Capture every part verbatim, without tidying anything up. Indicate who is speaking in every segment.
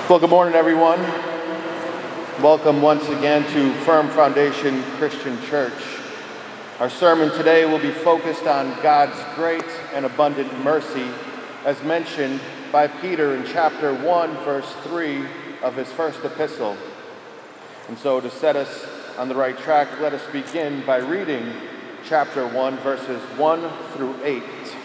Speaker 1: Well, good morning, everyone. Welcome once again to Firm Foundation Christian Church. Our sermon today will be focused on God's great and abundant mercy, as mentioned by Peter in chapter one, verse three of his first epistle. And so to set us on the right track, let us begin by reading chapter one, verses one through eight.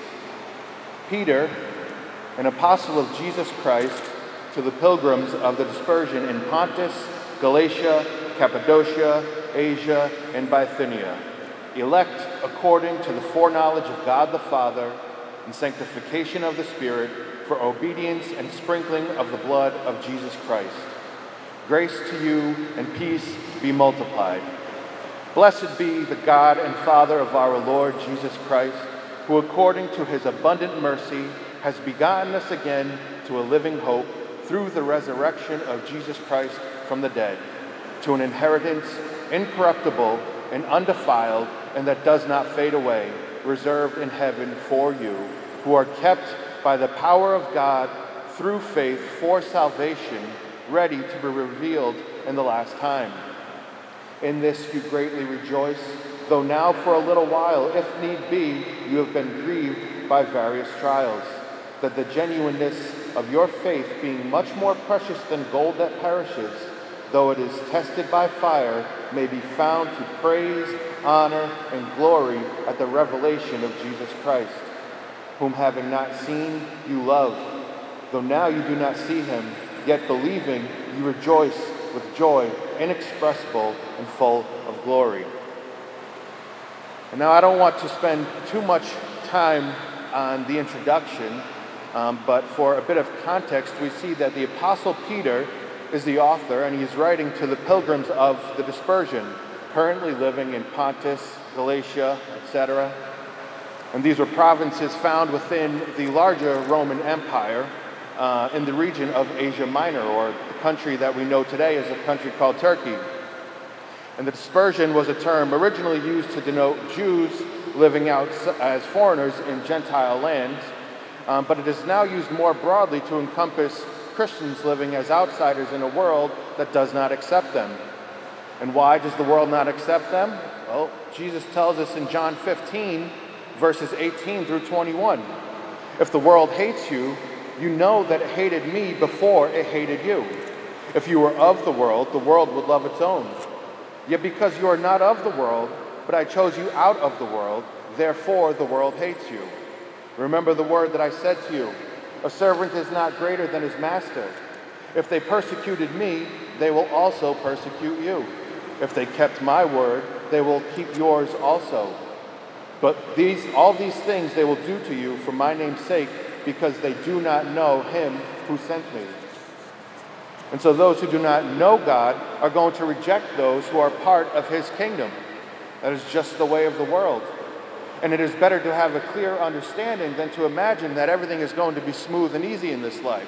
Speaker 1: Peter, an apostle of Jesus Christ, to the pilgrims of the dispersion in Pontus, Galatia, Cappadocia, Asia, and Bithynia, elect according to the foreknowledge of God the Father and sanctification of the Spirit for obedience and sprinkling of the blood of Jesus Christ. Grace to you and peace be multiplied. Blessed be the God and Father of our Lord Jesus Christ, who according to his abundant mercy has begotten us again to a living hope through the resurrection of Jesus Christ from the dead, to an inheritance incorruptible and undefiled, and that does not fade away, reserved in heaven for you, who are kept by the power of God through faith for salvation, ready to be revealed in the last time. In this you greatly rejoice, though now for a little while, if need be, you have been grieved by various trials, that the genuineness of your faith, being much more precious than gold that perishes, though it is tested by fire, may be found to praise, honor, and glory at the revelation of Jesus Christ, whom having not seen, you love. Though now you do not see him, yet believing, you rejoice with joy inexpressible and full of glory. And now I don't want to spend too much time on the introduction, Um, but for a bit of context, we see that the Apostle Peter is the author, and he's writing to the pilgrims of the dispersion, currently living in Pontus, Galatia, et cetera. And these were provinces found within the larger Roman Empire uh, in the region of Asia Minor, or the country that we know today as a country called Turkey. And the dispersion was a term originally used to denote Jews living out as foreigners in Gentile lands. Um, but it is now used more broadly to encompass Christians living as outsiders in a world that does not accept them. And why does the world not accept them? Well, Jesus tells us in John fifteen, verses eighteen through twenty-one, if the world hates you, you know that it hated me before it hated you. If you were of the world, the world would love its own. Yet because you are not of the world, but I chose you out of the world, therefore the world hates you. Remember the word that I said to you, a servant is not greater than his master. If they persecuted me, they will also persecute you. If they kept my word, they will keep yours also. But these, all these things they will do to you for my name's sake, because they do not know him who sent me. And so those who do not know God are going to reject those who are part of his kingdom. That is just the way of the world. And it is better to have a clear understanding than to imagine that everything is going to be smooth and easy in this life.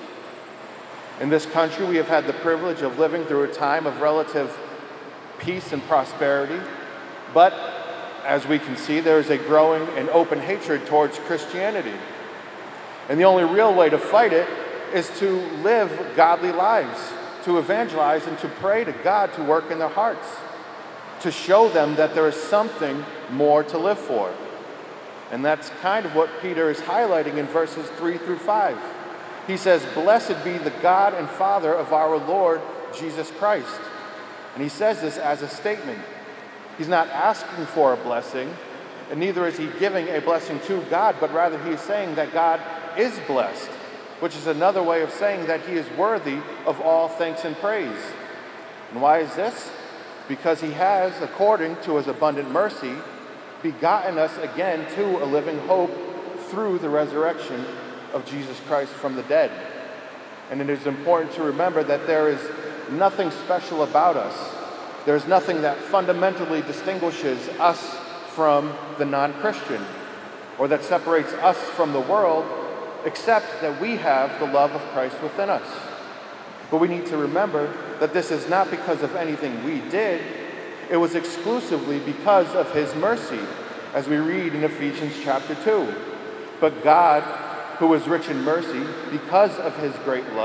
Speaker 1: In this country, we have had the privilege of living through a time of relative peace and prosperity. But as we can see, there is a growing and open hatred towards Christianity. And the only real way to fight it is to live godly lives, to evangelize and to pray to God to work in their hearts, to show them that there is something more to live for. And that's kind of what Peter is highlighting in verses three through five. He says, blessed be the God and Father of our Lord Jesus Christ. And he says this as a statement. He's not asking for a blessing, and neither is he giving a blessing to God, but rather he is saying that God is blessed, which is another way of saying that he is worthy of all thanks and praise. And why is this? Because he has, according to his abundant mercy, begotten us again to a living hope through the resurrection of Jesus Christ from the dead. And it is important to remember that there is nothing special about us. There is nothing that fundamentally distinguishes us from the non-Christian, or that separates us from the world, except that we have the love of Christ within us. But we need to remember that this is not because of anything we did. It was exclusively because of his mercy, as we read in Ephesians chapter two. But God, who is rich in mercy, because of his great love,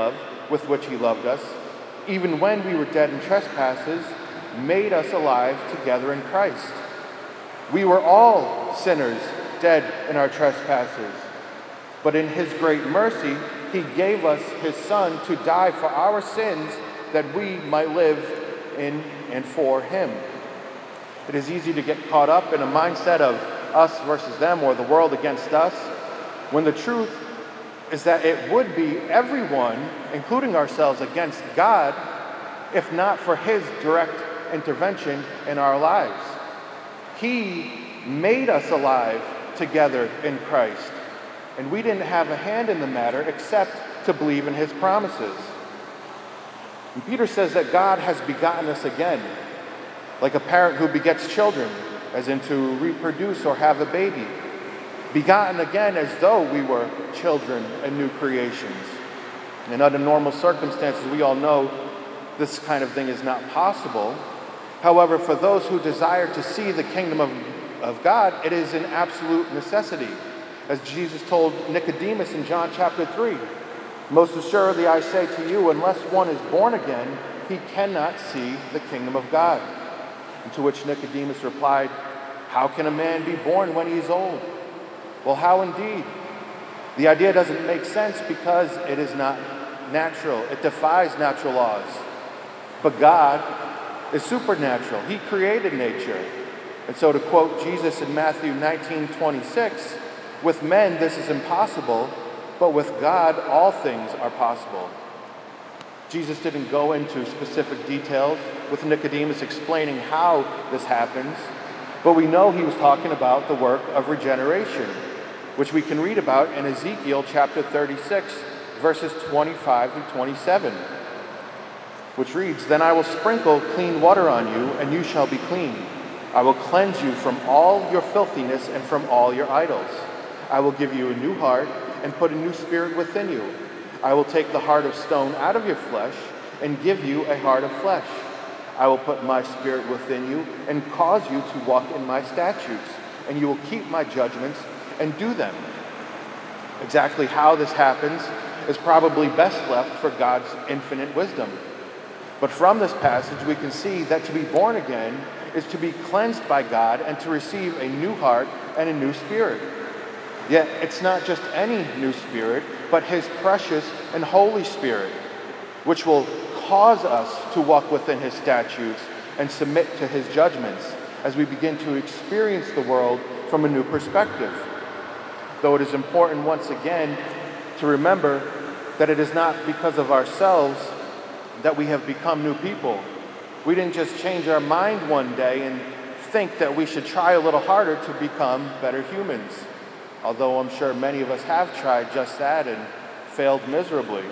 Speaker 1: with which he loved us, even when we were dead in trespasses, made us alive together in Christ. We were all sinners, dead in our trespasses. But in his great mercy, he gave us his Son to die for our sins that we might live in and for him. It is easy to get caught up in a mindset of us versus them or the world against us, when the truth is that it would be everyone, including ourselves, against God, if not for his direct intervention in our lives. He made us alive together in Christ, and we didn't have a hand in the matter except to believe in his promises. And Peter says that God has begotten us again, like a parent who begets children, as in to reproduce or have a baby. Begotten again as though we were children and new creations. And under normal circumstances, we all know this kind of thing is not possible. However, for those who desire to see the kingdom of, of God, it is an absolute necessity. As Jesus told Nicodemus in John chapter three, "Most assuredly I say to you, unless one is born again, he cannot see the kingdom of God." And to which Nicodemus replied, "How can a man be born when he is old?" Well, how indeed? The idea doesn't make sense because it is not natural. It defies natural laws. But God is supernatural. He created nature. And so to quote Jesus in Matthew nineteen twenty-six, "With men this is impossible, but with God all things are possible." Jesus didn't go into specific details with Nicodemus explaining how this happens, but we know he was talking about the work of regeneration, which we can read about in Ezekiel chapter thirty-six, verses twenty-five through twenty-seven, which reads, "Then I will sprinkle clean water on you, and you shall be clean. I will cleanse you from all your filthiness and from all your idols. I will give you a new heart and put a new spirit within you. I will take the heart of stone out of your flesh and give you a heart of flesh. I will put my spirit within you and cause you to walk in my statutes, and you will keep my judgments and do them." Exactly how this happens is probably best left for God's infinite wisdom. But from this passage, we can see that to be born again is to be cleansed by God and to receive a new heart and a new spirit. Yet it's not just any new spirit, but his precious and holy Spirit, which will cause us to walk within his statutes and submit to his judgments as we begin to experience the world from a new perspective. Though it is important once again to remember that it is not because of ourselves that we have become new people. We didn't just change our mind one day and think that we should try a little harder to become better humans, although I'm sure many of us have tried just that and failed miserably.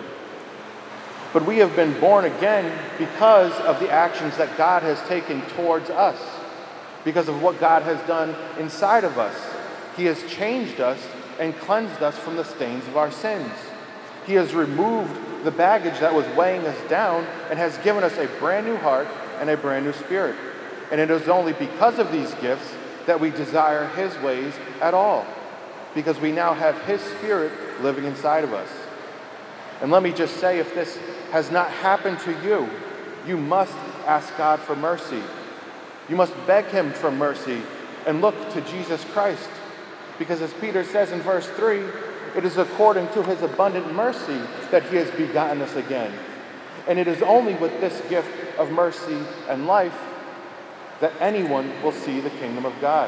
Speaker 1: But we have been born again because of the actions that God has taken towards us, because of what God has done inside of us. He has changed us and cleansed us from the stains of our sins. He has removed the baggage that was weighing us down and has given us a brand new heart and a brand new spirit. And it is only because of these gifts that we desire his ways at all, because we now have his spirit living inside of us. And let me just say, if this has not happened to you, you must ask God for mercy. You must beg him for mercy and look to Jesus Christ. Because as Peter says in verse three, it is according to his abundant mercy that he has begotten us again. And it is only with this gift of mercy and life that anyone will see the kingdom of God.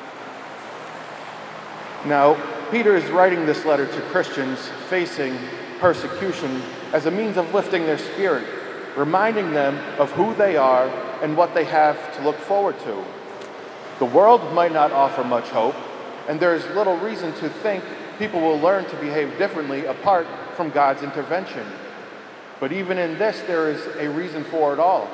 Speaker 1: Now, Peter is writing this letter to Christians facing persecution as a means of lifting their spirit, reminding them of who they are and what they have to look forward to. The world might not offer much hope, and there is little reason to think people will learn to behave differently apart from God's intervention. But even in this, there is a reason for it all.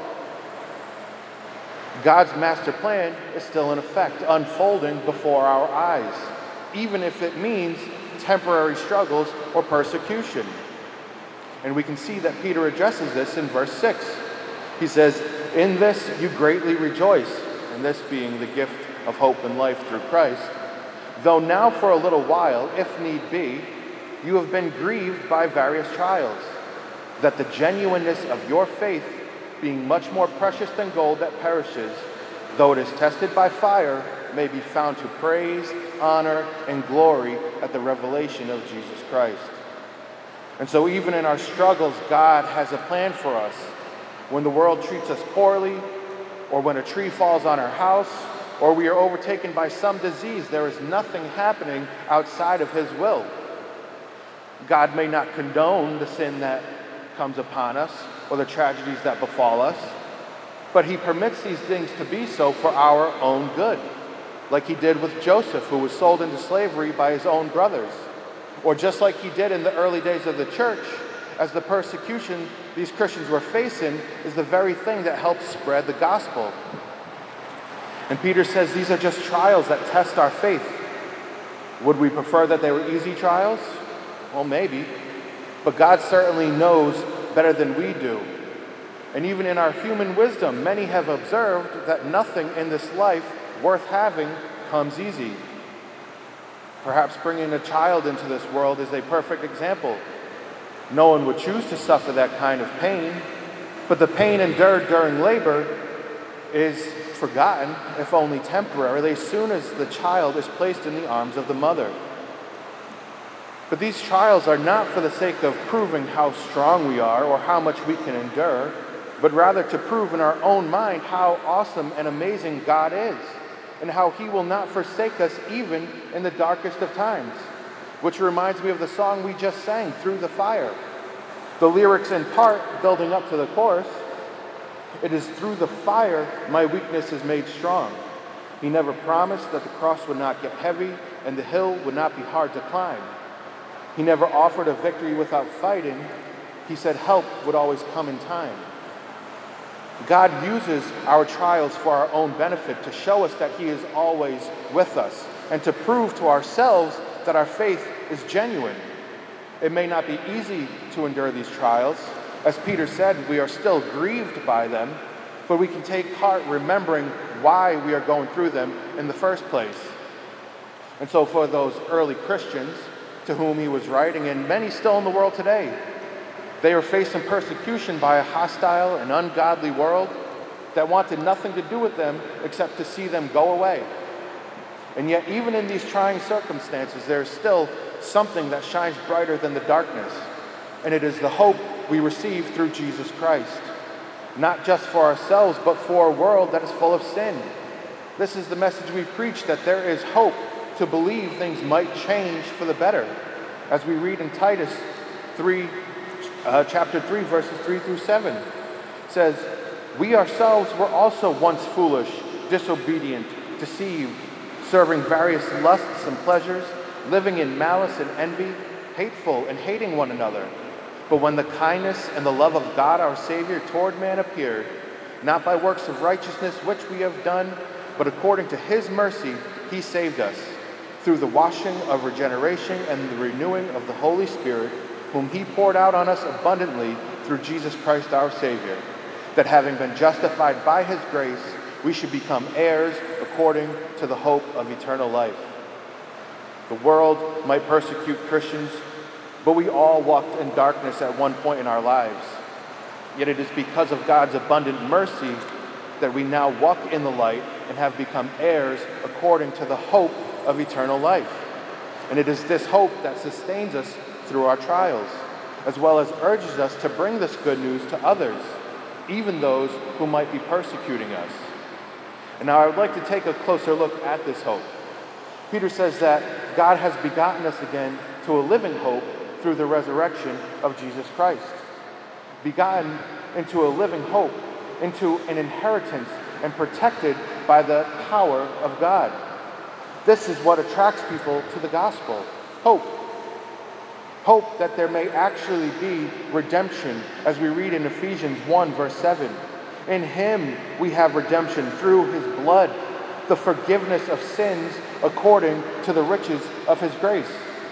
Speaker 1: God's master plan is still in effect, unfolding before our eyes, even if it means temporary struggles or persecution. And we can see that Peter addresses this in verse six. He says, "In this you greatly rejoice," and this being the gift of hope and life through Christ, "though now for a little while, if need be, you have been grieved by various trials, that the genuineness of your faith, being much more precious than gold that perishes, though it is tested by fire, may be found to praise, honor, and glory at the revelation of Jesus Christ. And so even in our struggles, God has a plan for us. When the world treats us poorly, or when a tree falls on our house, or we are overtaken by some disease, there is nothing happening outside of his will. God may not condone the sin that comes upon us or the tragedies that befall us, but he permits these things to be so for our own good, like he did with Joseph, who was sold into slavery by his own brothers, or just like he did in the early days of the church, as the persecution these Christians were facing is the very thing that helped spread the gospel. And Peter says these are just trials that test our faith. Would we prefer that they were easy trials? Well, maybe. But God certainly knows better than we do. And even in our human wisdom, many have observed that nothing in this life worth having comes easy. Perhaps bringing a child into this world is a perfect example. No one would choose to suffer that kind of pain, but the pain endured during labor is forgotten, if only temporarily, as soon as the child is placed in the arms of the mother. But these trials are not for the sake of proving how strong we are or how much we can endure, but rather to prove in our own mind how awesome and amazing God is, and how he will not forsake us even in the darkest of times. Which reminds me of the song we just sang, Through the Fire. The lyrics in part, building up to the chorus, it is through the fire my weakness is made strong. He never promised that the cross would not get heavy and the hill would not be hard to climb. He never offered a victory without fighting. He said help would always come in time. God uses our trials for our own benefit to show us that he is always with us and to prove to ourselves that our faith is genuine. It may not be easy to endure these trials. As Peter said, we are still grieved by them, but we can take heart remembering why we are going through them in the first place. And so for those early Christians to whom he was writing, and many still in the world today, they are facing persecution by a hostile and ungodly world that wanted nothing to do with them except to see them go away. And yet, even in these trying circumstances, there is still something that shines brighter than the darkness, and it is the hope we receive through Jesus Christ, not just for ourselves, but for a world that is full of sin. This is the message we preach, that there is hope to believe things might change for the better. As we read in Titus three, uh, chapter three, verses three through seven, it says, "We ourselves were also once foolish, disobedient, deceived, serving various lusts and pleasures, living in malice and envy, hateful and hating one another. But when the kindness and the love of God our Savior toward man appeared, not by works of righteousness which we have done, but according to his mercy he saved us, through the washing of regeneration and the renewing of the Holy Spirit, whom he poured out on us abundantly through Jesus Christ our Savior, that having been justified by his grace, we should become heirs according to the hope of eternal life." The world might persecute Christians, but we all walked in darkness at one point in our lives. Yet it is because of God's abundant mercy that we now walk in the light and have become heirs according to the hope of eternal life. And it is this hope that sustains us through our trials, as well as urges us to bring this good news to others, even those who might be persecuting us. And now I would like to take a closer look at this hope. Peter says that God has begotten us again to a living hope through the resurrection of Jesus Christ. Begotten into a living hope, into an inheritance, and protected by the power of God. This is what attracts people to the gospel. Hope. Hope that there may actually be redemption, as we read in Ephesians one, verse seven. In him we have redemption through his blood, the forgiveness of sins according to the riches of his grace.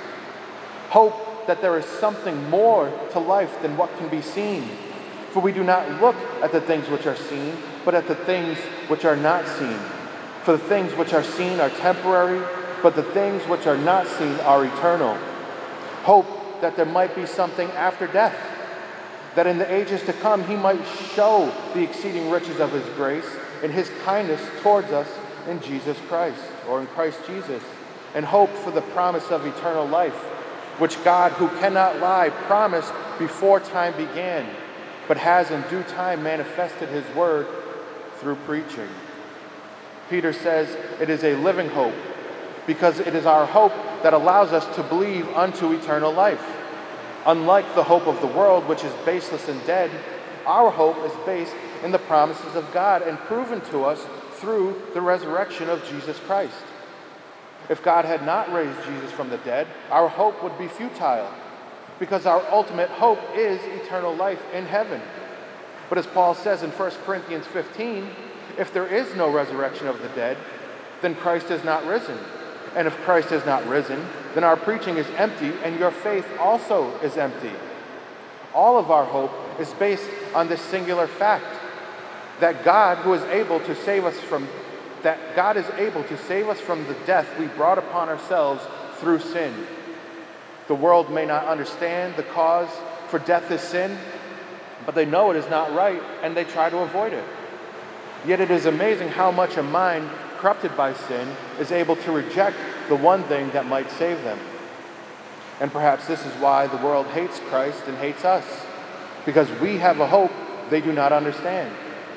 Speaker 1: Hope that there is something more to life than what can be seen. For we do not look at the things which are seen, but at the things which are not seen. For the things which are seen are temporary, but the things which are not seen are eternal. Hope that there might be something after death, that in the ages to come he might show the exceeding riches of his grace and his kindness towards us in Jesus Christ, or in Christ Jesus, and hope for the promise of eternal life, which God, who cannot lie, promised before time began, but has in due time manifested his word through preaching. Peter says it is a living hope, because it is our hope that allows us to believe unto eternal life. Unlike the hope of the world, which is baseless and dead, our hope is based in the promises of God and proven to us through the resurrection of Jesus Christ. If God had not raised Jesus from the dead, our hope would be futile, because our ultimate hope is eternal life in heaven. But as Paul says in First Corinthians fifteen, if there is no resurrection of the dead, then Christ is not risen. And if Christ is not risen, then our preaching is empty, and your faith also is empty. All of our hope is based on this singular fact, that God, who is able to save us from that God is able to save us from the death we brought upon ourselves through sin. The world may not understand the cause for death is sin, but they know it is not right, and they try to avoid it. Yet it is amazing how much a mind corrupted by sin is able to reject the one thing that might save them. And perhaps this is why the world hates Christ and hates us, because we have a hope they do not understand.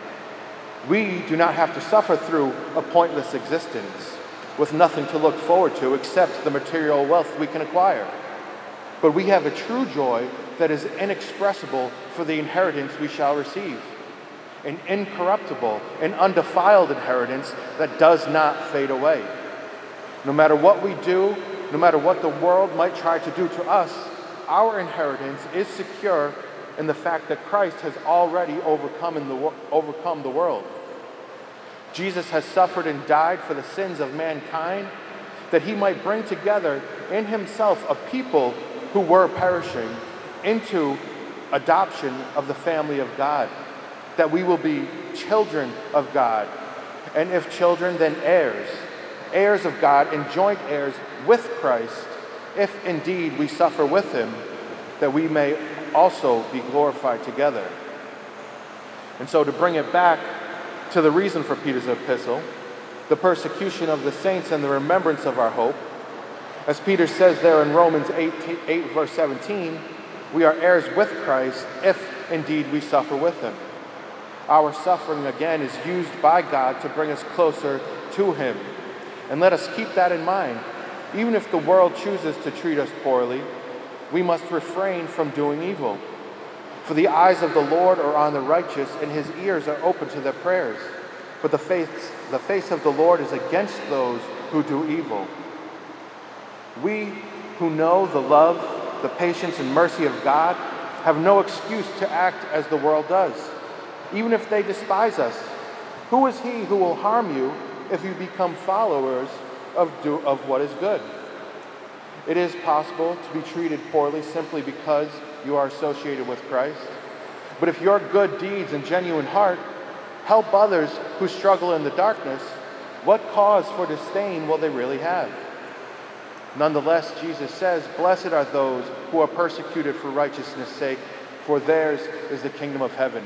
Speaker 1: We do not have to suffer through a pointless existence with nothing to look forward to except the material wealth we can acquire. But we have a true joy that is inexpressible for the inheritance we shall receive, an incorruptible and undefiled inheritance that does not fade away. No matter what we do, no matter what the world might try to do to us, our inheritance is secure in the fact that Christ has already overcome, in the, overcome the world. Jesus has suffered and died for the sins of mankind, that he might bring together in himself a people who were perishing into adoption of the family of God, that we will be children of God, and if children, then heirs, heirs of God and joint heirs with Christ, if indeed we suffer with him, that we may also be glorified together. And so to bring it back to the reason for Peter's epistle, the persecution of the saints and the remembrance of our hope, as Peter says there in Romans eight, eight verse seventeen, we are heirs with Christ if indeed we suffer with him. Our suffering again is used by God to bring us closer to him. And let us keep that in mind. Even if the world chooses to treat us poorly, we must refrain from doing evil. For the eyes of the Lord are on the righteous, and his ears are open to their prayers. But the face, the face of the Lord is against those who do evil. We who know the love, the patience, and mercy of God have no excuse to act as the world does, even if they despise us. Who is he who will harm you if you become followers of, do, of what is good? It is possible to be treated poorly simply because you are associated with Christ. But if your good deeds and genuine heart help others who struggle in the darkness, what cause for disdain will they really have? Nonetheless, Jesus says, "Blessed are those who are persecuted for righteousness' sake, for theirs is the kingdom of heaven."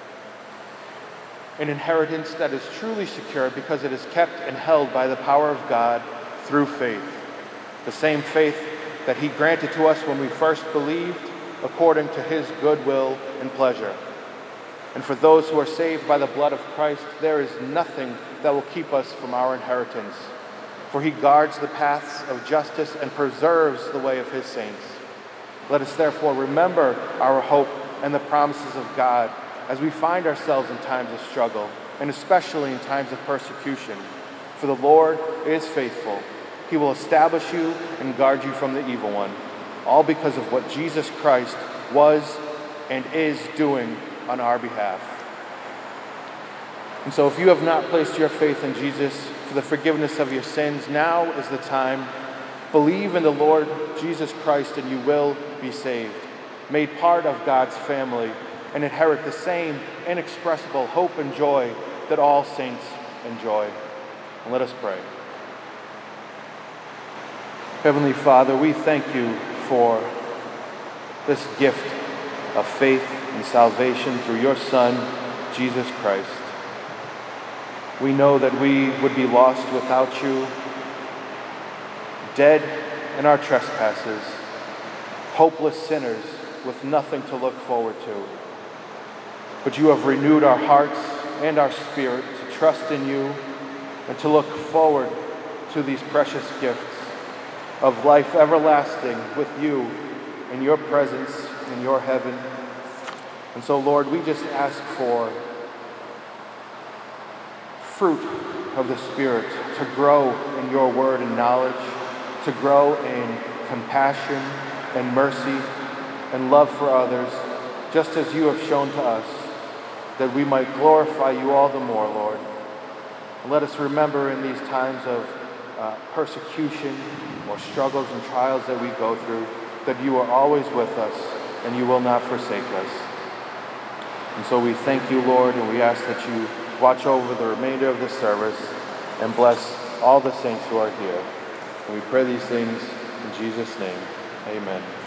Speaker 1: An inheritance that is truly secure because it is kept and held by the power of God through faith. The same faith that he granted to us when we first believed, according to his good will and pleasure. And for those who are saved by the blood of Christ, there is nothing that will keep us from our inheritance. For he guards the paths of justice and preserves the way of his saints. Let us therefore remember our hope and the promises of God as we find ourselves in times of struggle, and especially in times of persecution. For the Lord is faithful. He will establish you and guard you from the evil one, all because of what Jesus Christ was and is doing on our behalf. And so if you have not placed your faith in Jesus for the forgiveness of your sins, now is the time. Believe in the Lord Jesus Christ and you will be saved, made part of God's family, and inherit the same inexpressible hope and joy that all saints enjoy. And let us pray. Heavenly Father, we thank you for this gift of faith and salvation through your Son, Jesus Christ. We know that we would be lost without you, dead in our trespasses, hopeless sinners with nothing to look forward to. But you have renewed our hearts and our spirit to trust in you and to look forward to these precious gifts of life everlasting with you in your presence in your heaven. And so, Lord, we just ask for fruit of the Spirit to grow in your word and knowledge, to grow in compassion and mercy and love for others, just as you have shown to us, that we might glorify you all the more, Lord. And let us remember in these times of uh, persecution or struggles and trials that we go through, that you are always with us and you will not forsake us. And so we thank you, Lord, and we ask that you watch over the remainder of the service and bless all the saints who are here. And we pray these things in Jesus' name. Amen.